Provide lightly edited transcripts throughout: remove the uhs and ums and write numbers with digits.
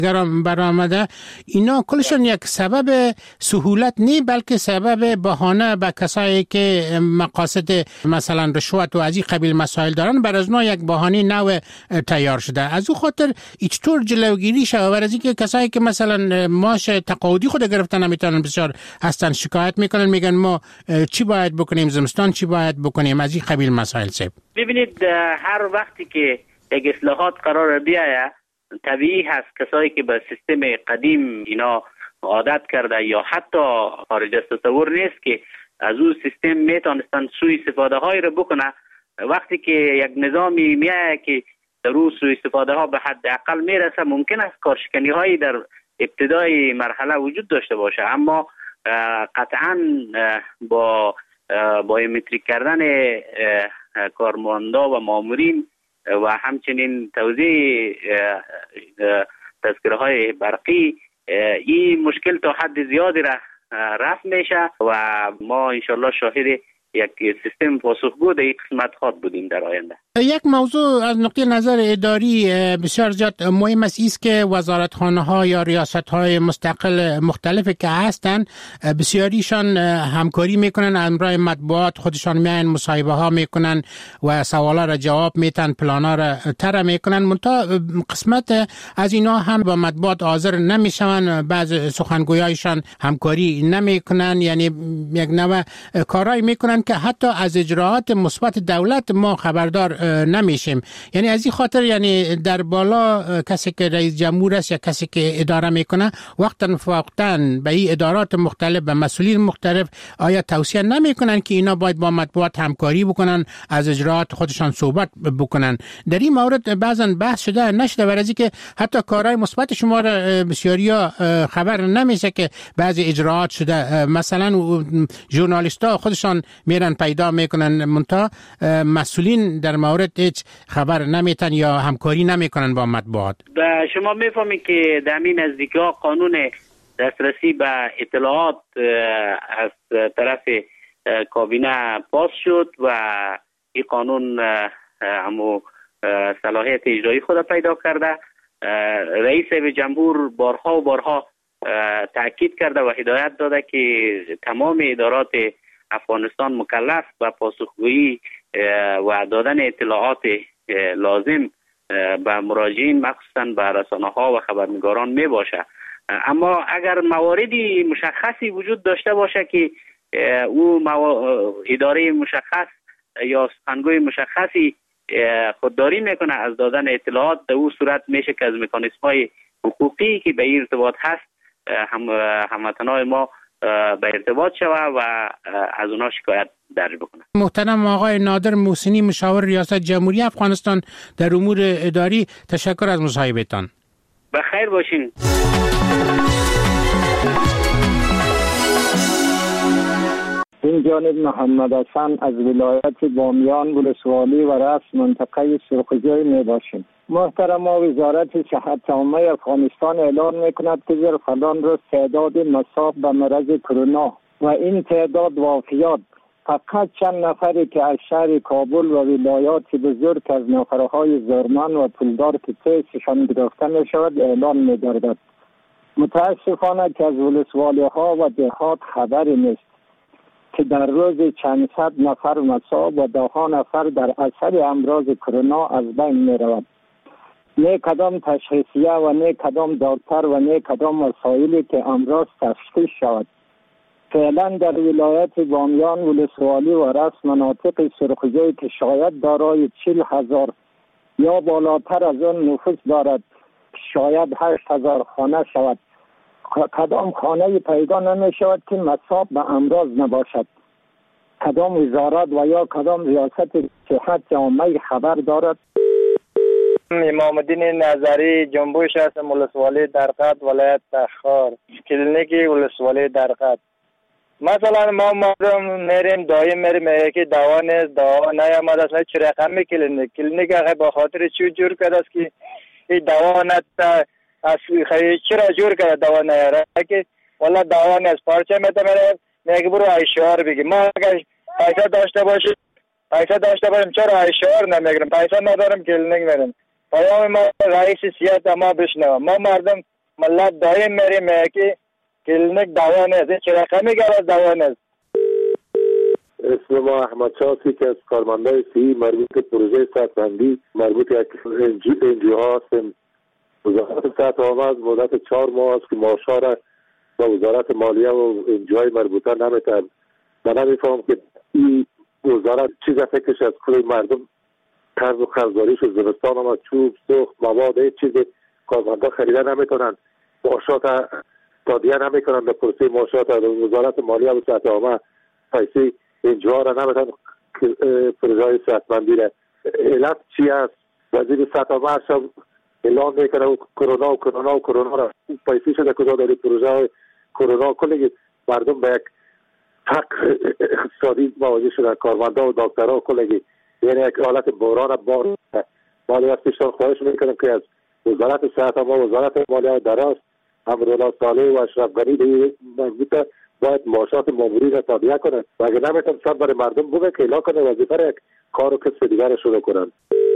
برآمده، اینا کلشون یک سبب سهولت نی، بلکه سبب بهانه به کسایی که مقاصد مثلا رشوت و از این قبیل مسائل دارن، بر از اونا یک بهانه نو تیار شده. از او خاطر چطور جلوگیری شود؟ بر از اینکه کسایی که مثلا معاش تقاعدی خود گرفتن نمیتونن، بسیار هستن شکایت میکنن، میگن ما چی باید بکنیم، زمستان چی باید بکنیم، از این قبیل مسائل. ببینید، هر وقتی که یک اصلاحات قرار بیاید، طبیعی هست کسایی که به سیستم قدیم اینا عادت کرده یا حتی خارج از تصور نیست که از اون سیستم میتونستن سوء استفاده های رو بکنه، وقتی که یک نظامی میایه که در اون سوء استفاده ها به حد اقل میرسه، ممکن است کارشکنی هایی در ابتدای مرحله وجود داشته باشه، اما قطعا با بایومتریک کردن کارمندا و مامورین و همچنین توزیع تذکره های برقی، این مشکل تا حد زیادی رفع میشه و ما انشالله شاهد یک سیستم پاسخگو در این قسمت خواهد بودیم در آینده. یک موضوع از نقطه نظر اداری بسیار زیاد مهم است که وزارتخانه‌ها یا ریاست‌های مستقل مختلف که هستند، بسیاریشان همکاری میکنن، امرای مطبوعات خودشان میان مصاحبه ها میکنن و سوالا را جواب میتن، پلانا را طرح میکنن، منتها قسمت از اینا هم با مطبوعات حاضر نمیشون، بعض سخنگویایشان همکاری نمیکنن، یعنی یک نوع کارایی میکنن که حتی از اجراعات مثبت دولت ما خبردار نمیشیم. یعنی از این خاطر، یعنی در بالا کسی که رئیس جمهور است یا کسی که اداره میکنه، وقتا فوقتا به این ادارات مختلف و مسئولین مختلف آیا توصیه نمیکنن که اینا باید با مطبوعات همکاری بکنن، از اجراعات خودشان صحبت بکنن؟ در این مورد بعضا بحث شده نشده، برای که حتی کارهای مثبت شما را بسیاریا خبر نمیشه که بعضی اجراعات شده، مثلا ژورنالیست‌ها خودشان میرن پیدا میکنن، منتها مسئولین در مورد هیچ خبر نمیتن یا همکاری نمیکنن با مطبوعات. شما میفهمید که در این نزدیکی‌ها قانون دسترسی به اطلاعات از طرف کابینه پاس شد و این قانون همو صلاحیت اجرایی خود پیدا کرده. رئیس جمهور بارها و بارها تاکید کرده و هدایت داده که تمام ادارات افغانستان مکلف به پاسخگویی و دادن اطلاعات لازم به مراجعین، مخصوصا به رسانه‌ها و خبرنگاران می باشه. اما اگر مواردی مشخصی وجود داشته باشه که او اداره مشخص یا سخنگوی مشخصی خودداری میکنه از دادن اطلاعات، در او صورت میشه که از مکانیزم‌های حقوقی که به این ارتباط هست هموطنان ما به ارتباط شوه و از اونا شکایت درج بکنه. محترم آقای نادر محسنی، مشاور ریاست جمهوری افغانستان در امور اداری، تشکر از مصاحبهتان. بخیر باشین. این جانب محمد حسن از ولایت بامیان ولسوالی و رأس منطقه سرخجای می باشیم. محترم، وزارت صحت عامه افغانستان اعلان میکند که در فلان روز تعداد مصاب به مرض کرونا و این تعداد وفیات فقط چند نفری که از شهر کابل و ولایات بزرگ از نفرهای زورمند و پولدار که تیستشان گرفته می شود اعلان می گردد. متاسفانه که از ولسوالی ها و دهات خبری نیست که در روز چند صد نفر مصاب و ده ها نفر در اثر امراض کرونا از بین می رود. نه کدام تشخیصیه و نه کدام دکتر و نه کدام وسایلی که امراض تشخیص شود. فعلا در ولایت بامیان ولسوالی و رأس مناطق سرخجوی که شاید دارای 40,000 یا بالاتر از آن نفوس دارد، شاید 8,000 خانه شود، کدام خانه پیدا نمی شود که مصاب به امراض نباشد. کدام وزارت و یا کدام ریاست صحت عامه خبر دارد؟ امام الدین نظری، جنبوش هستم، ولسوالی درقد، ولایت تخار، کلینیکی ولسوالی درقد. مثلا ما میریم دایم میریم یکی دوا نیست، دوا نیامد است، چه رقم کلینیک آخه با خاطر چی جور کرده است که این دوا نت از چرا جور کرده دوا نیاره که والا دوا نیست، پارچه میگه برو اشعار بگی. ما اگر پیسه داشته باشیم چرا اشعار نمیگیریم؟ پیسه ندارم کلینیک میریم. پیام ما رئیس سیاست ما بشنوه. ما مردم ملت دایم میریم که کلینیک دوا نیست. چه رقمی گرد دوا نیست. اسم ما احمد شاسی که از کارمندای سی مربوط به پروژه صحتمندی مربوط به NGO هستیم. وزارت صحت عامه از مدت 4 ماه است که معاشها را با وزارت مالیه و NGO مربوطه نمیتن. من نمیفهم که این وزارت چیز فکرش از کل مردم قرض و قرضداریش و زمستان هم چوب سوخت مواد هیچ چیزی کارمندا خریده نمیتونن. معاشات تادیه نمیکنن به پروسه معاشات. وزارت مالیه و صحت عامه پیسه NGO را نمیتن پروژه صحتمندی را. علت چی است؟ وزیر صحت عامه شب اعلام میکنه و کرونا را پیسه شده کجا داری پروژه کرونا. کلی مردم به یک فقر اقتصادی مواجه شدن. کارمندا و دکترها کلی یعنی یک حالت بحران بار. مالی از پیشتان خواهش میکنم که از وزارت صحت عامه و وزارت مالیه دراز امرالله صالح و اشرف غنی به مربوطه باید معاشات مامورین را تادیه کنند و اگر نمیتونن صد برای مردم بوده که اعلام کنه وظیفه را یک کار و کسب دیگر شروع کنند.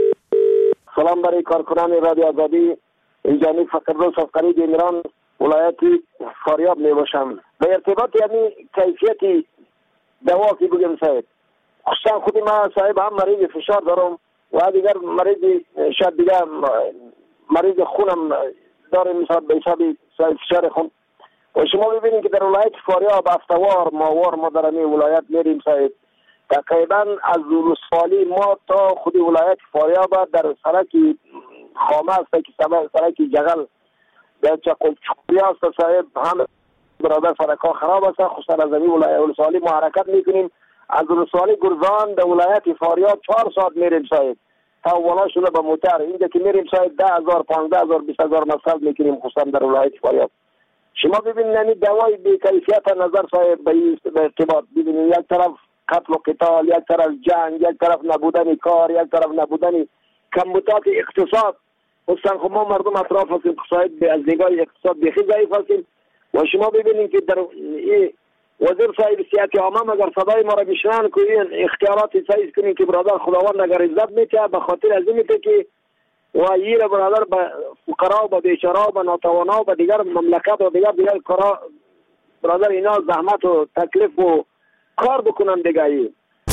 سلام برای کارکنان رادیو آزادی. اینجانی فقیرروز از قریب ایران ولایت فاریاب می باشم. به ارتباط یعنی کیفیت دوا که بگم صاحب، خصوصا خودی من صاحب هم مریض فشار دارم و دیگر مریض شاید دیگر مریض خونم داره، مثلا به حساب فشار خون. و شما ببینید که در ولایت فاریاب هفته‌وار ماهوار ما در این ولایت میریم صاحب. تقریبا از ولسوالی ما تا خود ولایت فاریاب در سرک خامه است که سرک جغل در چقوچوری است صاحب. هم برادر سرکا خراب است. خصوصا از این ولسوالی ما حرکت میکنیم از ولسوالی گرزان در ولایت فاریاب 4 ساعت میریم صاحب تا والا شده به موتر. اینجا که میریم صاحب 10,000 15,000 20,000 مصرف میکنیم خصوصا در ولایت فاریاب. شما ببینید یعنی دوای بی کیفیت نظر صاحب به ارتباط ببینید، یک طرف قتل و قتال، یک طرف جنگ، یک طرف نبودن کار، یک طرف نبودن کمبودات اقتصاد. خصوصا خب ما مردم اطراف هستیم صاحب از نگاه اقتصاد بخی ضعیف هستیم. و شما ببینید که در وزیر صاحب صحت عامه اگر صدای ما را بشنن که این اختیارات سایز کنین که برادر خداوند اگر عزت میته به خاطر از این که و یه برادر به فقرا و به بیچارا و به ناتوانا و به دیگر مملکت و دیگر کارا برادر اینا زحمت و تکلیف و کار بکنن دیگه.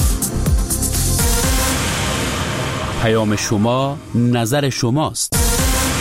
پیام شما نظر شماست.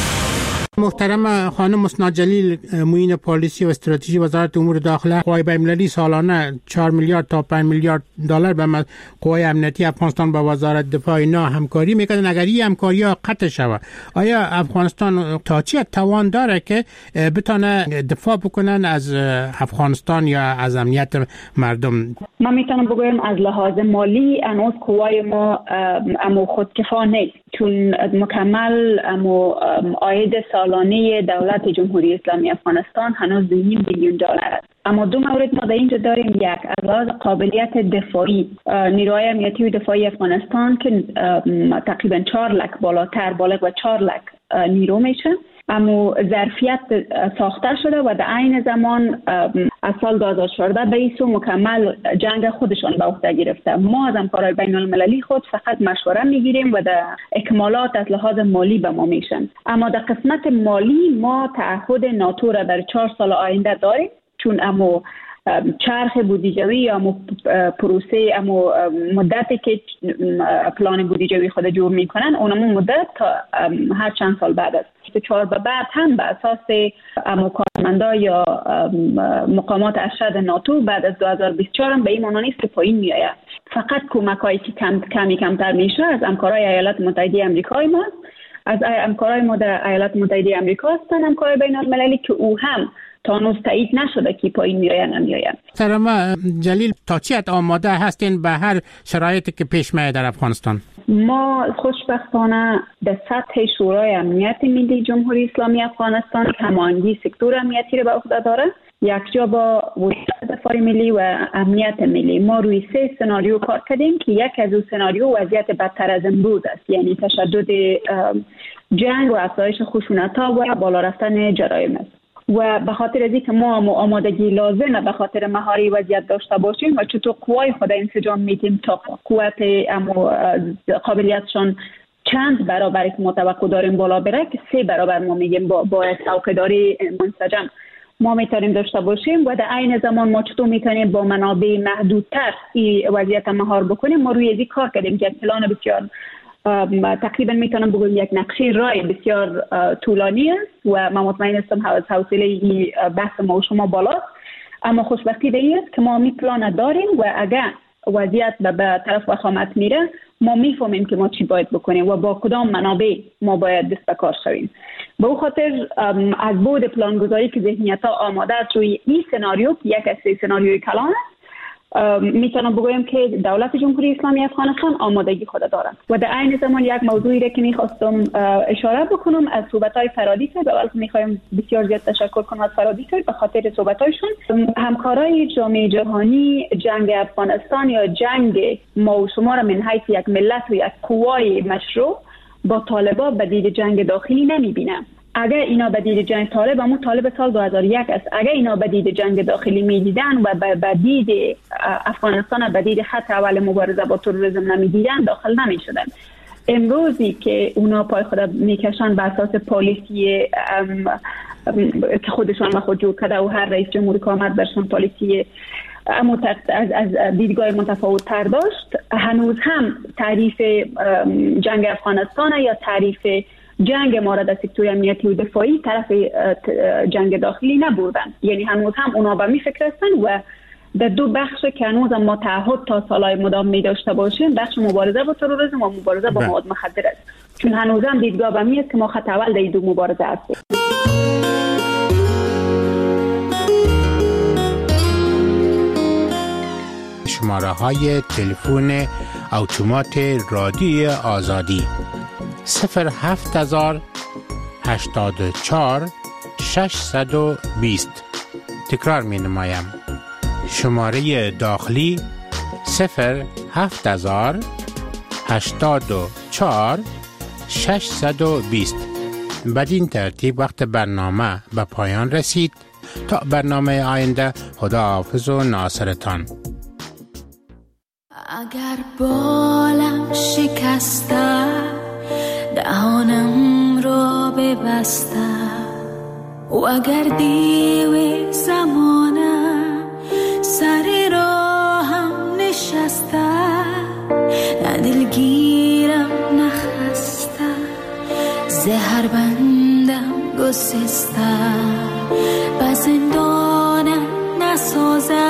محترم خانم مسنا جلیل، معین پالیسی و استراتژی وزارت امور داخله، قوای بین‌المللی سالانه 4 میلیارد تا 5 میلیارد دلار به قوای امنیتی افغانستان با وزارت دفاع اینا همکاری میکنن. اگر این همکاری ها قطع شود آیا افغانستان تا چه توان داره که بتونه دفاع بکنن از افغانستان یا از امنیت مردم؟ من میتونم بگویم از لحاظ مالی هنوز قوای ما امو خودکفا نیست، چون مکمل امو عاید سالانه دولت جمهوری اسلامی افغانستان هنوز 2.5 بیلیون دلار است. اما دو مورد ما در اینجا داریم. یک، از لحاظ قابلیت دفاعی نیروهای امنیتی و دفاعی افغانستان که تقریبا 4 لک بالغ و 4 لک نیرو میشن، اما ظرفیت ساخته شده و در عین زمان از سال 2014 به این سو مکمل جنگ خودشان به عهده گرفته. ما از همکارای بین المللی خود فقط مشوره میگیریم و در اکمالات از لحاظ مالی به ما میشن. اما در قسمت مالی ما تعهد ناتو را در 4 سال آینده داریم، چون امو چرخ بودجوی یا پروسه امو مدتی که پلان بودجوی خود جور میکنن اونمو مدت تا هر چند سال بعد است. 4 به بعد هم به اساس امو کارمندا یا مقامات ارشد ناتو بعد از 2024 هم به این معنی نیست که پایین میآید. فقط کمکایی که کمتر میشه از همکارای ایالات متحده آمریکای ما، از همکارای ما در ایالات متحده آمریکا هستن، همکارای بین المللی که او هم تا هنوز تایید نشده که پایین میآید نمیآید. محترم جلیل، تا چی آماده هستین به هر شرایطی که پیش میاد در افغانستان؟ ما خوشبختانه در سطح شورای امنیت ملی جمهوری اسلامی افغانستان که هماهنگی سکتور امنیتی را به عهده داره، یک جا با وزارت دفاع ملی و امنیت ملی ما روی 3 سناریو کار کردیم که یک از اون سناریو وضعیت بدتر از امروز است، یعنی تشدد جنگ و افزایش خشونت‌ها و بالا رفتن جرایم است. و به خاطر از اینکه ما آمادگی لازمه به خاطر مهاری وضعیت داشته باشیم و چطور قوای خود انسجام میدیم تا قوت قابلیتشان چند برابری که ما توقع داریم بالا بره که 3 برابر ما میگیم با څوکیداری منسجم ما میتونیم داشته باشیم و در عین زمان ما چطور میتونیم با منابع محدودتر این وضعیت مهار بکنیم. ما روی این کار کردیم که یک پلان بسیار تقریبا میتونم بگم یک نقشه راه بسیار طولانی است و من مطمئن هستم حوصله بحث ما و شما بالاست، اما خوشبختی به این است که ما می پلان داریم و اگر وضعیت به طرف وخامت میره ما میفهمیم که ما چی باید بکنیم و با کدام منابع ما باید دست به کار شویم. به او خاطر از بعد پلانگذاری که ذهنیت ها آماده است روی این سناریو که یک از 3 سناریوی کلان است، میتونم بگویم که دولت جمهوری اسلامی افغانستان آمادگی خود دارد. و در عین زمان یک موضوعی را که میخواستم اشاره بکنم از صحبت‌های فرادی صاحب، اول میخوایم بسیار زیاد تشکر کنم از فرادی صاحب به خاطر صحبت‌هایشون. همکارای جامعه جهانی جنگ افغانستان یا جنگ ما و شما را من حیث یک ملت و یک قوای مشروع با طالبان به دید جنگ داخلی نمیبینم. اگر اینا به دید جنگ طالب سال 2001 است، اگر اینا به دید جنگ داخلی میدیدن و به دید افغانستان به دید خط اول مبارزه با تروریسم نمیدیدن داخل نمیشدن. امروزی که اونا پای خود میکشن به اساس پالیسی که خودشان و خود جور کرده و هر رئیس جمهوری که آمد برشون پالیسی از دیدگاه متفاوت تر داشت، هنوز هم تعریف جنگ افغانستان یا تعریف جنگ ما را در سکتور امنیتی و دفاعی طرف جنگ داخلی نبردن. یعنی هنوز هم اونا به می فکر هستن و در 2 بخش که هنوز ما تعهد تا سالهای مدام می داشته باشیم، بخش مبارزه با تروریسم و مبارزه با مواد مخدر است، چون هنوز هم دیدگاه به می است که ما خط اول در این 2 مبارزه هستیم. شماره های تلفن اتومات رادیوی آزادی 07000 84 620. تکرار می نمایم. شماره داخلی 07000 84 620. بدین ترتیب وقت برنامه به پایان رسید. تا برنامه آینده، خداحافظ و ناصرتان. اگر بالم شکسته دهانم را ببسته و اگر دیو زمانه سر راهم نشسته، نه دلگیرم نخسته زهر بندم گسسته، به زندانم نسازه